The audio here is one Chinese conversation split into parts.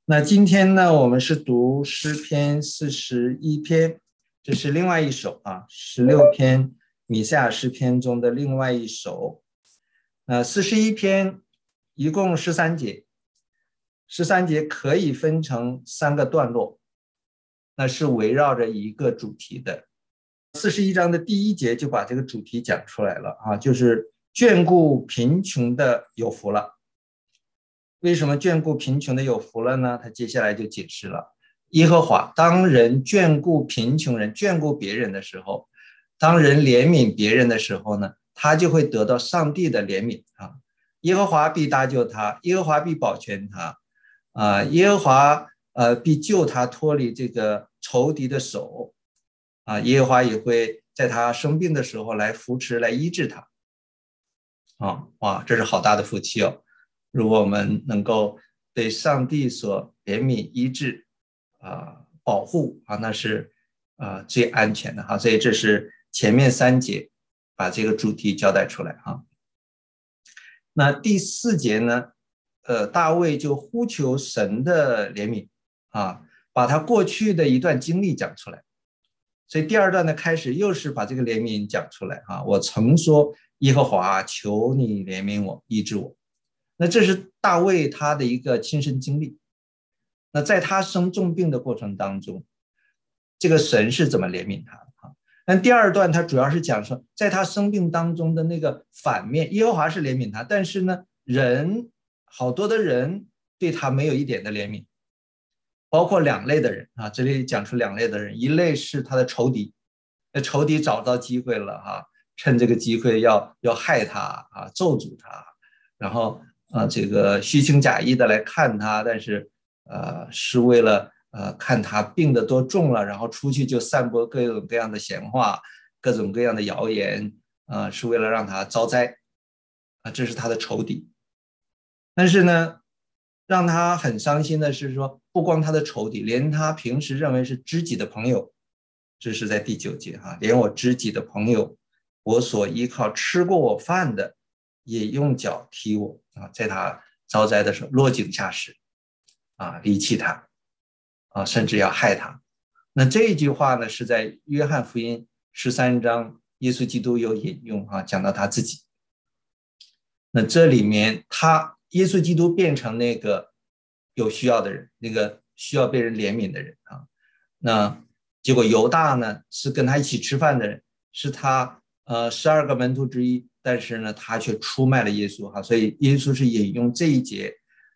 那今天呢，我们是读诗篇41篇，这是另外一首16篇弥赛亚诗篇中的另外一首。41篇一共13节，13节可以分成3个段落，那是围绕着一个主题的。41章的第1节就把这个主题讲出来了就是眷顾贫穷的有福了。为什么眷顾贫穷的有福了呢？他接下来就解释了，耶和华当人眷顾贫穷人，眷顾别人的时候，当人怜悯别人的时候呢，他就会得到上帝的怜悯耶和华必搭救他，耶和华必保全他耶和华必救他脱离这个仇敌的手耶和华也会在他生病的时候来扶持来医治他哇，这是好大的福气如果我们能够被上帝所怜悯医治保护那是最安全的所以这是前面3节把这个主题交代出来那第4节呢大卫就呼求神的怜悯把他过去的一段经历讲出来，所以第2段的开始又是把这个怜悯讲出来我曾说耶和华求你怜悯我医治我，那这是大卫他的一个亲身经历。那在他生重病的过程当中，这个神是怎么怜悯他的那第2段他主要是讲说，在他生病当中的那个反面，耶和华是怜悯他，但是呢，好多的人对他没有一点的怜悯，包括2类的人这里讲出2类的人，一类是他的仇敌，那仇敌找到机会了趁这个机会要害他咒诅他，然后这个虚情假意的来看他，但是是为了看他病得多重了，然后出去就散播各种各样的闲话，各种各样的谣言是为了让他遭灾这是他的仇敌。但是呢，让他很伤心的是说，不光他的仇敌，连他平时认为是知己的朋友，这是在第9节连我知己的朋友，我所依靠吃过我饭的也用脚踢我在他遭灾的时候落井下石离弃他甚至要害他。那这一句话呢，是在约翰福音13章耶稣基督有引用讲到他自己。那这里面耶稣基督变成那个有需要的人，那个需要被人怜悯的人那结果犹大呢是跟他一起吃饭的人，是他12个门徒之一，但是呢他却出卖了耶稣所以耶稣是引用这一节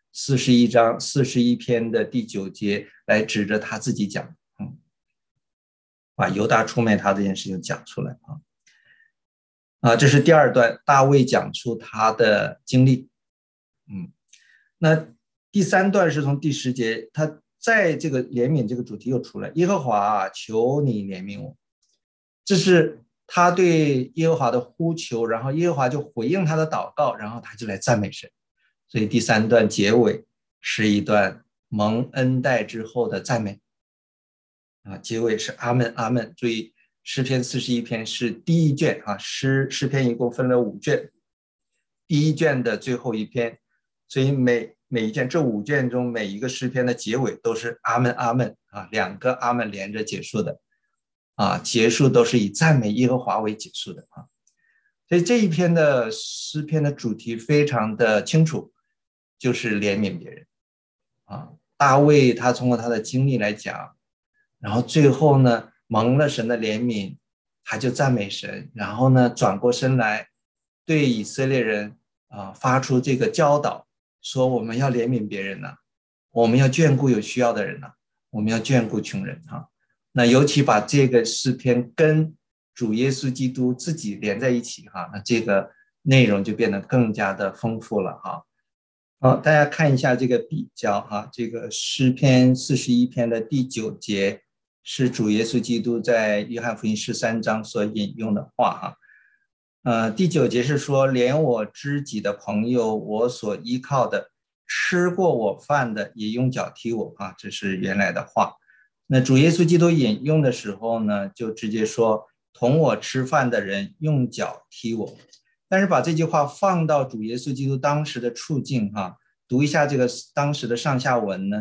41章41篇的第9节来指着他自己讲把犹大出卖他这件事情讲出来这是第2段大卫讲出他的经历那第3段是从第10节，他在这个怜悯这个主题又出来，耶和华求你怜悯我，这是他对耶和华的呼求，然后耶和华就回应他的祷告，然后他就来赞美神。所以第3段结尾是一段蒙恩待之后的赞美结尾是阿们阿们。注意诗篇41篇是第1卷诗篇一共分了5卷，第1卷的最后一篇，所以每一卷这5卷中每一个诗篇的结尾都是阿们阿们2个阿们连着结束的结束都是以赞美耶和华为结束的所以这一篇的诗篇的主题非常的清楚，就是怜悯别人大卫他通过他的经历来讲，然后最后呢蒙了神的怜悯，他就赞美神，然后呢转过身来对以色列人发出这个教导，说我们要怜悯别人我们要眷顾有需要的人我们要眷顾穷人那尤其把这个诗篇跟主耶稣基督自己连在一起那这个内容就变得更加的丰富了大家看一下这个比较这个诗篇41篇的第9节是主耶稣基督在约翰福音13章所引用的话第9节是说，连我知己的朋友，我所依靠的，吃过我饭的也用脚踢我这是原来的话。那主耶稣基督引用的时候呢，就直接说同我吃饭的人用脚踢我。但是把这句话放到主耶稣基督当时的处境读一下这个当时的上下文呢，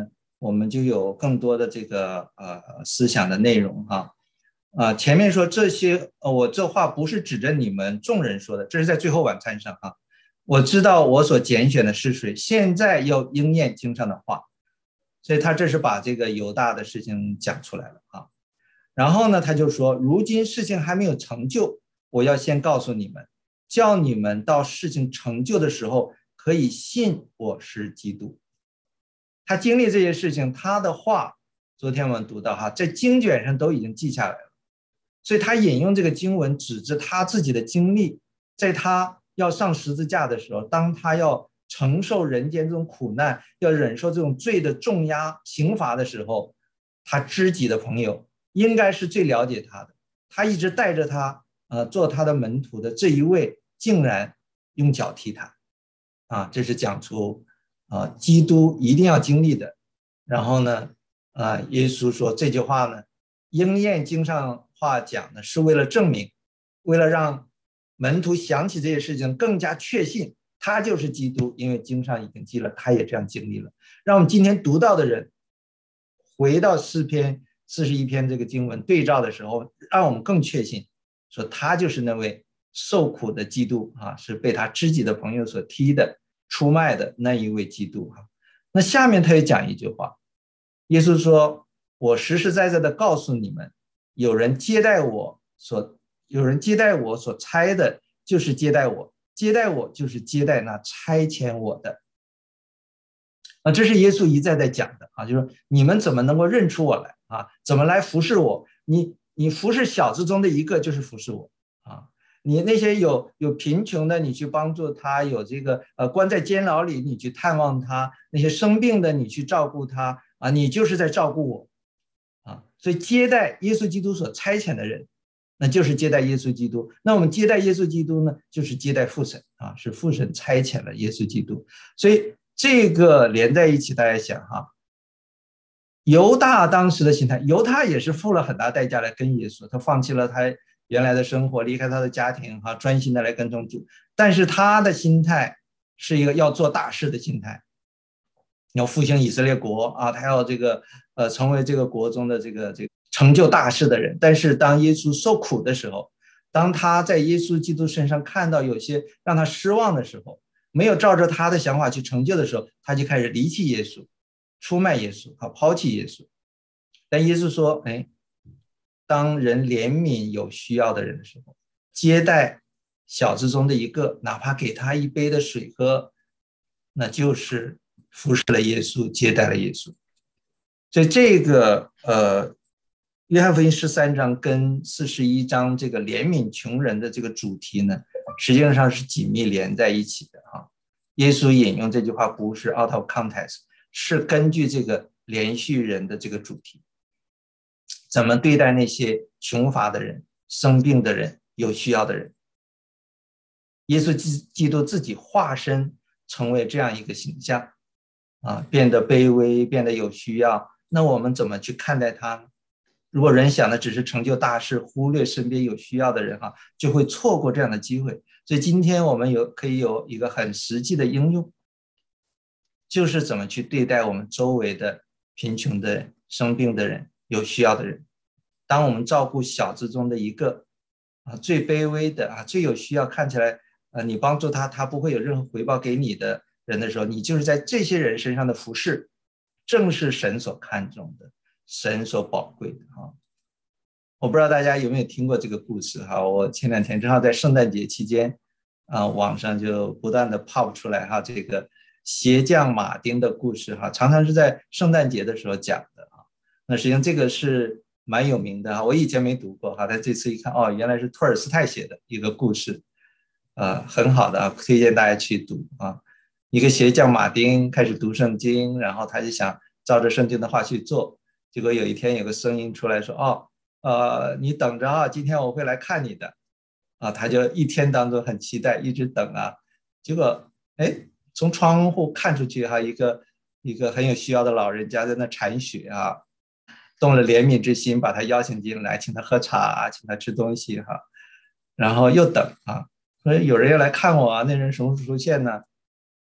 我们就有更多的这个思想的内容前面说这些我这话不是指着你们众人说的，这是在最后晚餐上我知道我所拣选的是谁，现在要应验经上的话，所以他这是把这个犹大的事情讲出来了然后呢，他就说，如今事情还没有成就，我要先告诉你们，叫你们到事情成就的时候，可以信我是基督。他经历这些事情，他的话，昨天我们读到在经卷上都已经记下来了，所以他引用这个经文，指着他自己的经历，在他要上十字架的时候，当他要承受人间这种苦难，要忍受这种罪的重压刑罚的时候，他知己的朋友应该是最了解他的，他一直带着他做他的门徒的这一位，竟然用脚踢他这是讲出基督一定要经历的。然后呢耶稣说这句话呢，应验经上话讲的是为了证明，为了让门徒想起这些事情更加确信他就是基督，因为经上已经记了，他也这样经历了。让我们今天读到的人回到诗篇41篇这个经文对照的时候，让我们更确信说他就是那位受苦的基督是被他知己的朋友所踢的出卖的那一位基督那下面他又讲一句话，耶稣说，我实实在在的告诉你们，有人接待我所差的，就是接待我，接待我就是接待那差遣我的这是耶稣一再在讲的就是说你们怎么能够认出我来怎么来服侍我，你服侍小子中的一个就是服侍我你那些有贫穷的，你去帮助他；有这个关在监牢里，你去探望他；那些生病的，你去照顾他你就是在照顾我所以接待耶稣基督所差遣的人，那就是接待耶稣基督。那我们接待耶稣基督呢，就是接待父神是父神差遣了耶稣基督。所以这个连在一起，大家想犹大当时的心态，犹大也是付了很大代价来跟耶稣，他放弃了他原来的生活，离开他的家庭专心的来跟从主，但是他的心态是一个要做大事的心态，要复兴以色列国他要这个成为这个国中的这个成就大事的人。但是当耶稣受苦的时候，当他在耶稣基督身上看到有些让他失望的时候，没有照着他的想法去成就的时候，他就开始离弃耶稣，出卖耶稣抛弃耶稣。但耶稣说当人怜悯有需要的人的时候，接待小子中的一个，哪怕给他一杯的水喝，那就是服侍了耶稣，接待了耶稣。所以这个约翰福音13章跟41章这个怜悯穷人的这个主题呢，实际上是紧密连在一起的耶稣引用这句话不是 out of context， 是根据这个连续人的这个主题，怎么对待那些穷乏的人、生病的人、有需要的人。耶稣基督自己化身成为这样一个形象变得卑微，变得有需要，那我们怎么去看待他呢？如果人想的只是成就大事，忽略身边有需要的人就会错过这样的机会。所以今天我们可以有一个很实际的应用，就是怎么去对待我们周围的贫穷的人、生病的人、有需要的人。当我们照顾小子中的一个最卑微的最有需要，看起来你帮助他，他不会有任何回报给你的人的时候，你就是在这些人身上的服侍，正是神所看重的，神所宝贵的我不知道大家有没有听过这个故事我前2天正好在圣诞节期间网上就不断的 pop 出来这个鞋匠马丁的故事常常是在圣诞节的时候讲的那实际上这个是蛮有名的我以前没读过但这次一看原来是托尔斯泰写的一个故事很好的推荐大家去读一个鞋匠马丁开始读圣经，然后他就想照着圣经的话去做，结果有一天有个声音出来说你等着今天我会来看你的他就一天当中很期待，一直等结果从窗户看出去一个很有需要的老人家在那铲雪动了怜悯之心，把他邀请进来，请他喝茶，请他吃东西然后又等说有人要来看我那人什么时候出现呢？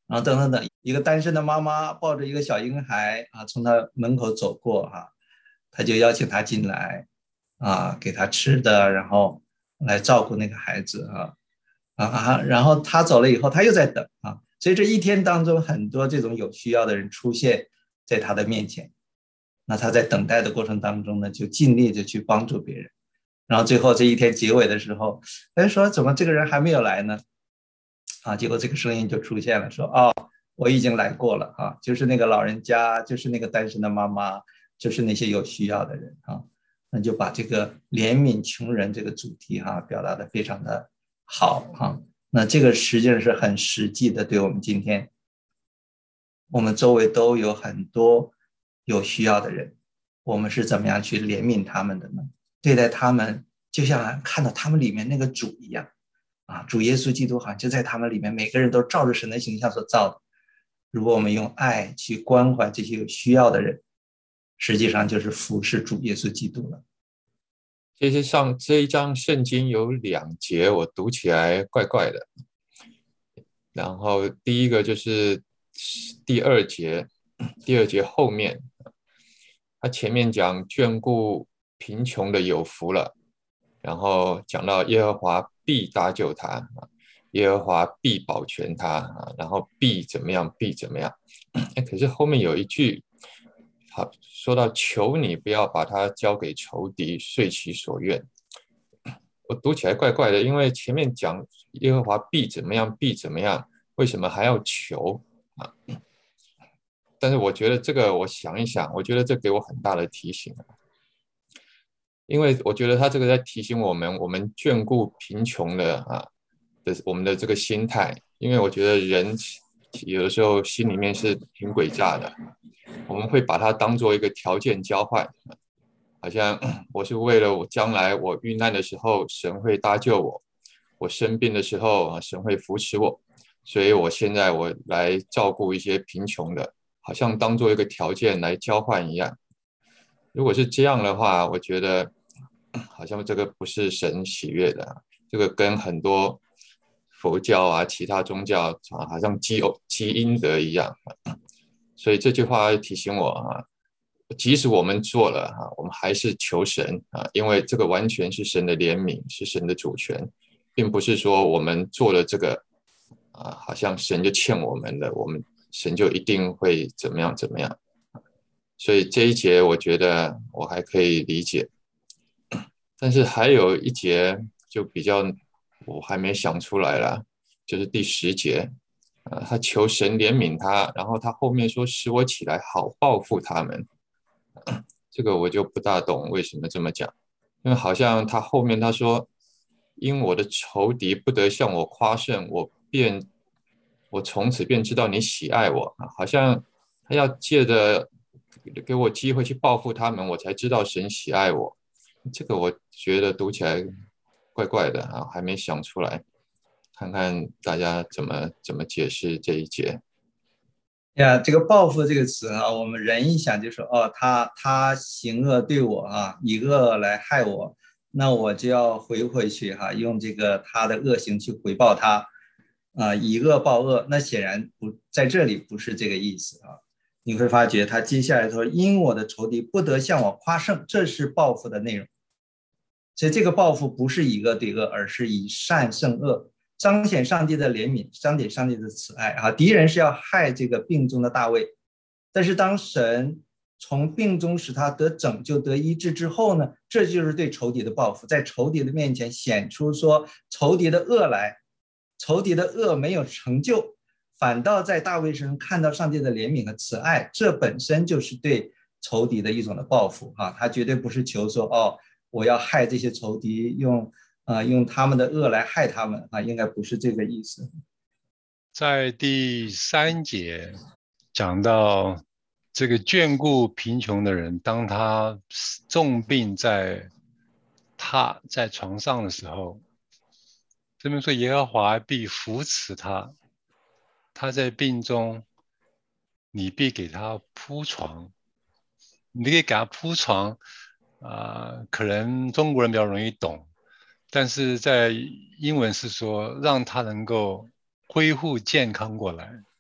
然后等等等，一个单身的妈妈抱着一个小婴孩啊，从他门口走过啊，他就邀请他进来啊，给他吃的，然后来照顾那个孩子然后他走了以后，他又在等啊，所以这一天当中，很多这种有需要的人出现在他的面前，那他在等待的过程当中呢，就尽力的去帮助别人，然后最后这一天结尾的时候，他说怎么这个人还没有来呢？啊，结果这个声音就出现了，说哦，我已经来过了啊，就是那个老人家，就是那个单身的妈妈，就是那些有需要的人啊，那就把这个怜悯穷人这个主题表达的非常的好那这个实际上是很实际的，对我们今天我们周围都有很多有需要的人，我们是怎么样去怜悯他们的呢？对待他们，就像看到他们里面那个主一样主耶稣基督好像就在他们里面，每个人都照着神的形象所造的。如果我们用爱去关怀这些有需要的人，实际上就是服侍主耶稣基督了。 这一章圣经有2节，我读起来怪怪的。然后第一个就是第二节，第二节后面，他前面讲眷顾贫穷的有福了，然后讲到耶和华必搭救他，耶和华必保全他然后必怎么样，必怎么样。可是后面有一句，好，说到求你不要把他交给仇敌，遂其所愿。我读起来怪怪的，因为前面讲耶和华必怎么样，必怎么样，为什么还要求啊？但是我觉得这个，我想一想，我觉得这给我很大的提醒，因为我觉得他这个在提醒我们，我们眷顾贫穷我们的这个心态，因为我觉得人有的时候心里面是挺诡诈的，我们会把它当做一个条件交换，好像我是为了我将来我遇难的时候，神会搭救我；我生病的时候，神会扶持我。所以我现在我来照顾一些贫穷的，好像当做一个条件来交换一样。如果是这样的话，我觉得好像这个不是神喜悦的，这个跟很多佛教其他宗教好像积阴德一样。所以这句话提醒我即使我们做了我们还是求神因为这个完全是神的怜悯，是神的主权，并不是说我们做了这个好像神就欠我们的，神就一定会怎么样怎么样。所以这一节我觉得我还可以理解，但是还有一节就比较我还没想出来了，就是第10节。他求神怜悯他，然后他后面说使我起来好报复他们，这个我就不大懂为什么这么讲，因为好像他后面他说因我的仇敌不得向我夸胜，我从此便知道你喜爱我好像他要借着给我机会去报复他们，我才知道神喜爱我，这个我觉得读起来怪怪的还没想出来。看看大家怎么解释这一节。 呀，这个报复这个词我们人一想就说哦，他行恶对我以恶来害我，那我就要回去用这个他的恶行去回报他以恶报恶。那显然不在这里不是这个意思你会发觉他接下来说，因我的仇敌不得向我夸胜，这是报复的内容。所以这个报复不是以恶对恶，而是以善胜恶，彰显上帝的怜悯，彰显上帝的慈爱敌人是要害这个病中的大卫，但是当神从病中使他得拯救得医治之后呢，这就是对仇敌的报复，在仇敌的面前显出说仇敌的恶来，仇敌的恶没有成就，反倒在大卫身上看到上帝的怜悯和慈爱，这本身就是对仇敌的一种的报复他绝对不是求说我要害这些仇敌，用他们的恶来害他们应该不是这个意思。 在第3节讲到这个眷顾贫穷的人，当他重病他在床上的时候，这边说耶和华必扶持他，他在病中，你必给他铺床。你可以给他铺床可能中国人比较容易懂，但是在英文是说让他能够恢复健康过来。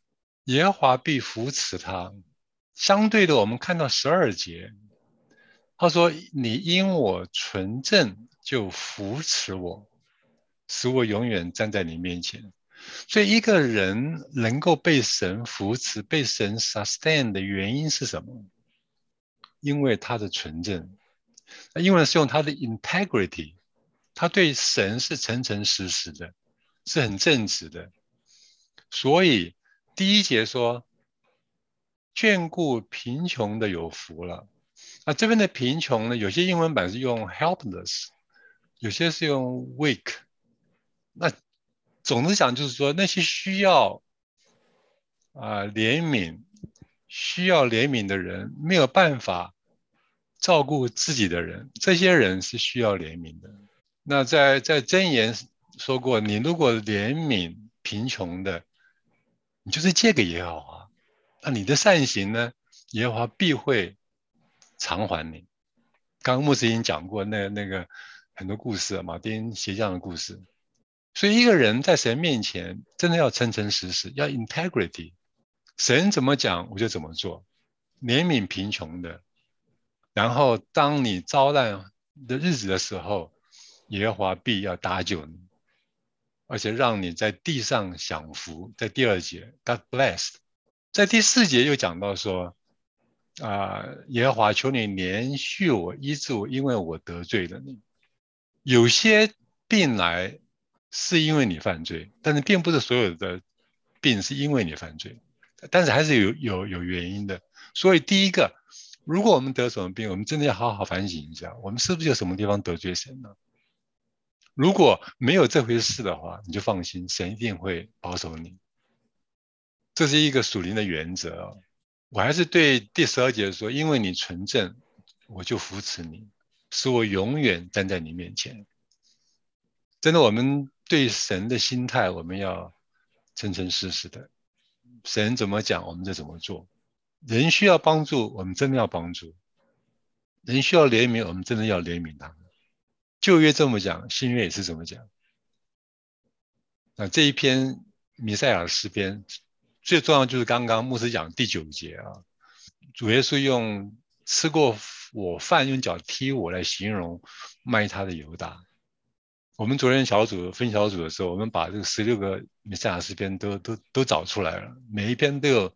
耶和华必扶持他。相对的，我们看到12节，他说：“你因我纯正，就扶持我，使我永远站在你面前。”所以，一个人能够被神扶持、被神 sustain 的原因是什么？因为他的纯正。英文是用他的 integrity， 他对神是诚诚实实的，是很正直的。所以第一节说，眷顾贫穷的有福了。这边的贫穷呢，有些英文版是用 helpless， 有些是用 weak。那总的讲就是说，那些需要怜悯、需要怜悯的人，没有办法照顾自己的人，这些人是需要怜悯的。那在箴言说过，你如果怜悯贫穷的，你就是借给耶和华，那你的善行呢，耶和华必会偿还你。刚刚牧师已经讲过那个很多故事，马丁鞋匠的故事。所以一个人在神面前真的要诚诚实实，要 integrity。神怎么讲我就怎么做，怜悯贫穷的。然后当你遭难的日子的时候，耶和华必要搭救你，而且让你在地上享福。在第2节 God blessed。 在第4节又讲到说耶和华求你怜恤我，医治我，因为我得罪了你。有些病来是因为你犯罪，但是并不是所有的病是因为你犯罪，但是还是有原因的。所以第一个，如果我们得什么病，我们真的要好好反省一下，我们是不是有什么地方得罪神呢？如果没有这回事的话，你就放心，神一定会保守你。这是一个属灵的原则。我还是对第12节说，因为你纯正，我就扶持你，使我永远站在你面前。真的，我们对神的心态，我们要诚诚实实的。神怎么讲，我们就怎么做。人需要帮助，我们真的要帮助；人需要怜悯，我们真的要怜悯他们。旧约这么讲，新约也是这么讲。这一篇弥赛亚的诗篇，最重要就是刚刚牧师讲第9节主耶稣用吃过我饭用脚踢我来形容卖他的犹大。我们昨天分小组的时候，我们把这个16个弥赛亚诗篇都找出来了，每一篇都有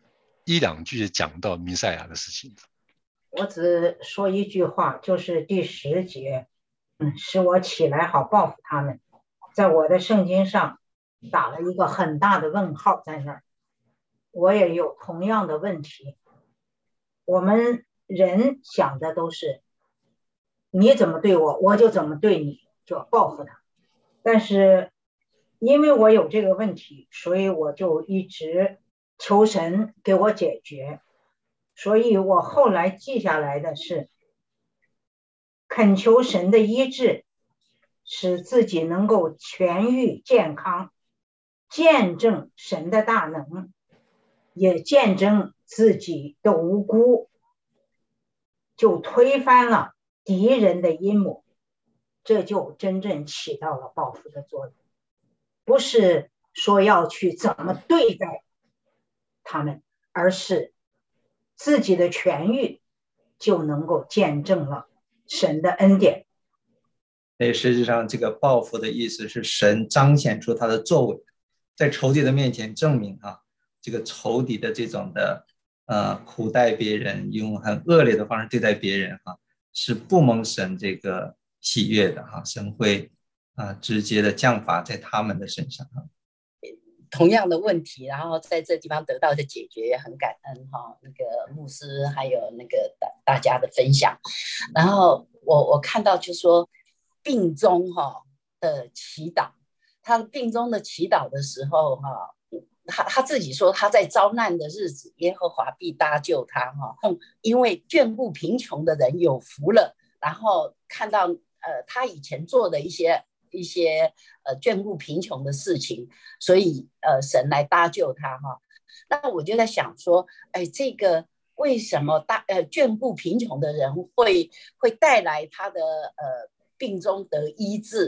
1-2句讲到弥赛亚的事情。 我只说一句话，就是第10节，使我起来好报复他们。在我的圣经上打了一个很大的问号在那儿。我也有同样的问题。我们人想的都是你怎么对我，我就怎么对你，就要报复他。但是因为我有这个问题，所以我就一直求神给我解决。所以我后来记下来的是恳求神的医治，使自己能够痊愈健康，见证神的大能，也见证自己的无辜，就推翻了敌人的阴谋，这就真正起到了报复的作用。不是说要去怎么对待他们，而是自己的痊愈就能够见证了神的恩典。 所以实际上这个报复的意思是神彰显出他的作为，在仇敌的面前证明这个仇敌的这种的苦待别人，用很恶劣的方式对待别人是不蒙神这个喜悦的神会直接的降罚在他们的身上同样的问题，然后在这地方得到的解决也很感恩那个牧师还有那个大家的分享。然后我看到就说病中的祈祷，他病中的祈祷的时候他自己说他在遭难的日子，耶和华必搭救他因为眷顾贫穷的人有福了。然后看到他以前做的一些眷顾贫穷的事情，所以神来搭救他那我就在想说，这个为什么眷顾贫穷的人会带来他的病中得医治？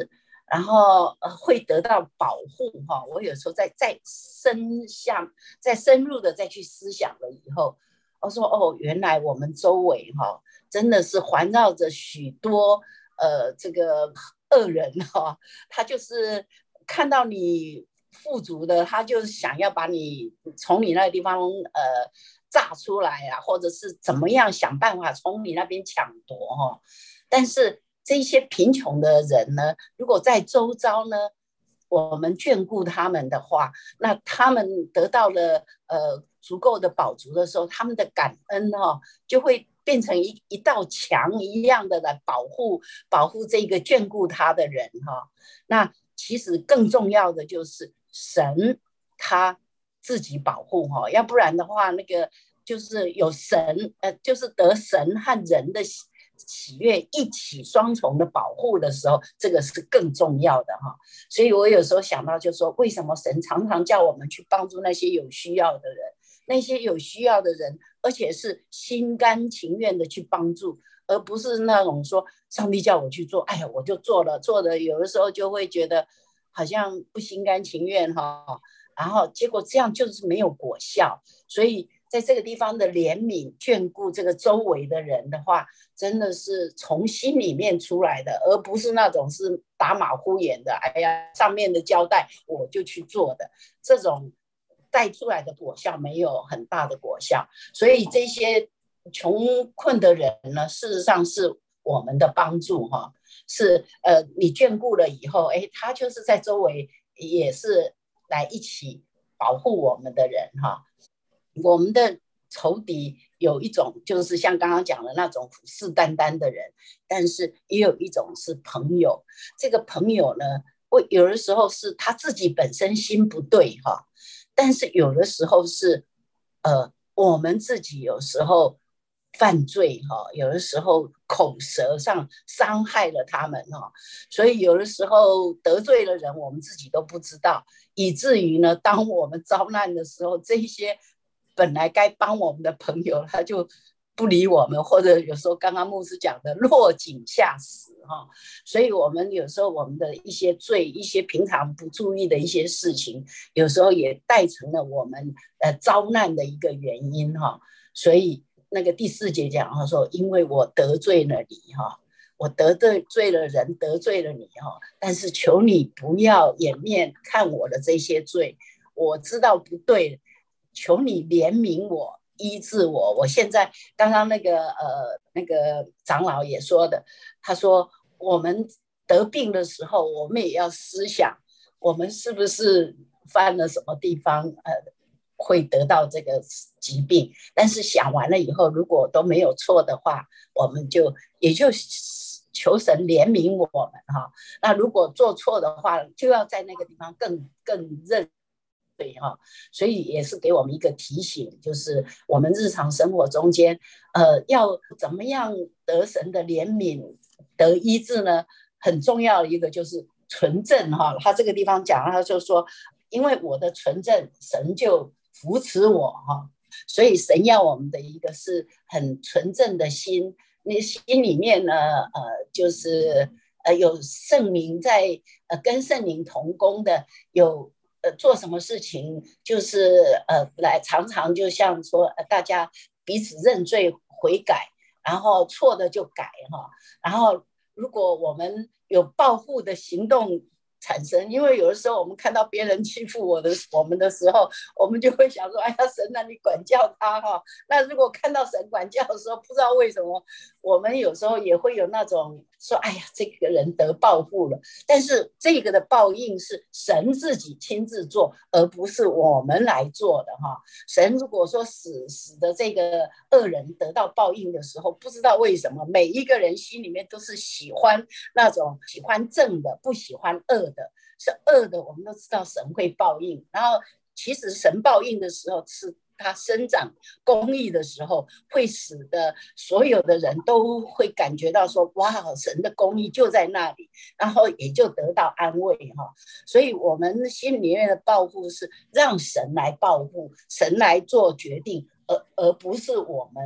然后会得到保护哈。我有时候再深入的再去思想了以后，我说哦，原来我们周围哈真的是环绕着许多这个恶人哈，他就是看到你富足的，他就是想要把你从你那个地方炸出来啊，或者是怎么样想办法从你那边抢夺哈。但是这些贫穷的人呢，如果在周遭呢，我们眷顾他们的话，那他们得到了足够的饱足的时候，他们的感恩就会变成一道墙一样的来保护这个眷顾他的人那其实更重要的就是神他自己保护要不然的话，那个就是有神就是得神和人的喜悦一起双重的保护的时候，这个是更重要的所以我有时候想到就是说，为什么神常常叫我们去帮助那些有需要的人，那些有需要的人，而且是心甘情愿的去帮助，而不是那种说上帝叫我去做，哎呀我就做了，有的时候就会觉得好像不心甘情愿然后结果这样就是没有果效。所以在这个地方的怜悯眷顾这个周围的人的话，真的是从心里面出来的，而不是那种是打马虎眼的，哎呀上面的交代我就去做的，这种带出来的果效没有很大的果效。所以这些穷困的人呢，事实上是我们的帮助是你眷顾了以后，他就是在周围也是来一起保护我们的人我们的仇敌有一种就是像刚刚讲的那种虎视眈眈的人，但是也有一种是朋友。这个朋友呢，有的时候是他自己本身心不对但是有的时候是我们自己有时候犯罪有的时候口舌上伤害了他们所以有的时候得罪了人，我们自己都不知道，以至于呢，当我们遭难的时候，这些本来该帮我们的朋友，他就不理我们，或者有时候刚刚牧师讲的落井下石所以我们有时候我们的一些罪，一些平常不注意的一些事情，有时候也带成了我们遭难的一个原因所以那个第4节讲说，因为我得罪了你我得罪了人，得罪了你但是求你不要掩面看我的这些罪，我知道不对，求你怜悯我，医治我。我现在刚刚那个长老也说的，他说我们得病的时候，我们也要思想，我们是不是犯了什么地方会得到这个疾病？但是想完了以后，如果都没有错的话，我们也就求神怜悯我们那如果做错的话，就要在那个地方更认对所以也是给我们一个提醒，就是我们日常生活中间要怎么样得神的怜悯得医治呢？很重要的一个就是纯正他这个地方讲，他就说因为我的纯正，神就扶持我所以神要我们的一个是很纯正的心，你心里面呢就是有圣灵在跟圣灵同工的，有做什么事情就是来常常就像说大家彼此认罪悔改，然后错的就改然后如果我们有报复的行动产生，因为有的时候我们看到别人欺负我们的时候，我们就会想说，哎呀，神啊，你管教他那如果看到神管教的时候，不知道为什么，我们有时候也会有那种说，哎呀，这个人得报复了。但是这个的报应是神自己亲自做，而不是我们来做的神如果说使得这个恶人得到报应的时候，不知道为什么，每一个人心里面都是喜欢那种喜欢正的，不喜欢恶的，是恶的，我们都知道神会报应。然后其实神报应的时候是他生长公义的时候，会使得所有的人都会感觉到说，哇，神的公义就在那里，然后也就得到安慰所以我们心里面的报复是让神来报复，神来做决定，而不是我们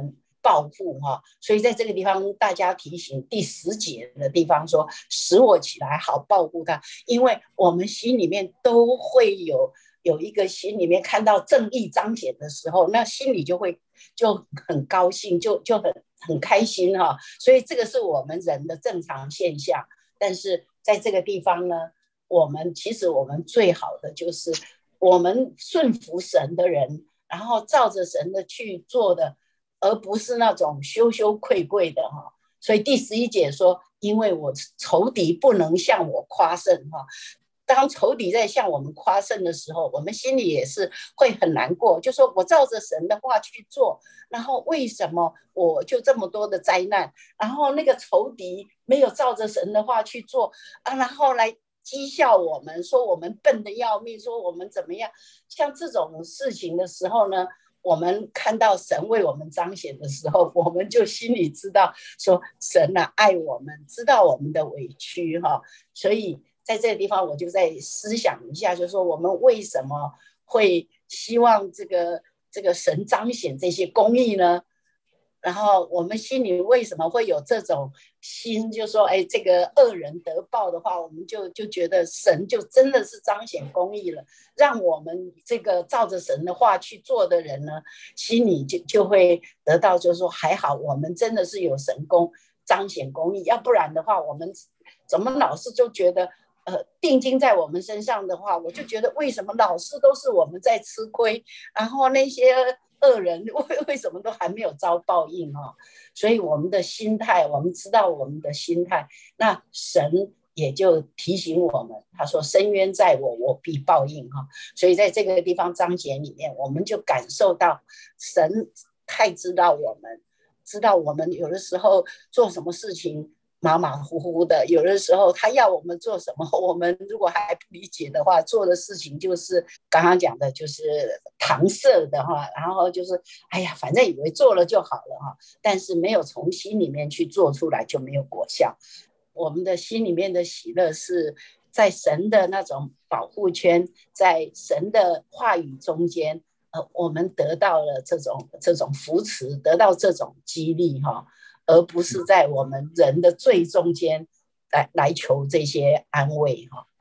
报复哈。所以在这个地方，大家提醒第10节的地方说，使我起来好报复他，因为我们心里面都会有一个心里面看到正义彰显的时候，那心里就很高兴，就很开心哈。所以这个是我们人的正常现象。但是在这个地方呢，其实我们最好的就是我们顺服神的人，然后照着神的去做的，而不是那种羞羞愧愧的哈。所以第11节说，因为我仇敌不能向我夸胜哈。当仇敌在向我们夸胜的时候，我们心里也是会很难过，就说我照着神的话去做，然后为什么我就这么多的灾难，然后那个仇敌没有照着神的话去做啊，然后来讥笑我们，说我们笨得要命，说我们怎么样。像这种事情的时候呢，我们看到神为我们彰显的时候，我们就心里知道说神啊爱我们，知道我们的委屈哈。所以在这个地方我就在思想一下，就是说我们为什么会希望这个神彰显这些公义呢？然后我们心里为什么会有这种心，就说哎，这个恶人得报的话，我们就觉得神就真的是彰显公义了，让我们这个照着神的话去做的人呢，心里就会得到，就是说还好我们真的是有神彰显公义，要不然的话我们怎么老是就觉得定睛在我们身上的话，我就觉得为什么老是都是我们在吃亏，然后那些恶人为什么都还没有遭报应哈？所以我们的心态，我们知道我们的心态，那神也就提醒我们，他说深渊在我，我必报应哈。所以在这个地方章节里面，我们就感受到神太知道我们有的时候做什么事情马马虎虎的，有的时候他要我们做什么，我们如果还不理解的话，做的事情就是刚刚讲的，就是搪塞的哈，然后就是哎呀，反正以为做了就好了哈，但是没有从心里面去做出来，就没有果效。我们的心里面的喜乐是在神的那种保护圈，在神的话语中间，我们得到了这种扶持，得到这种激励哈。而不是在我们人的最中间来求这些安慰哈。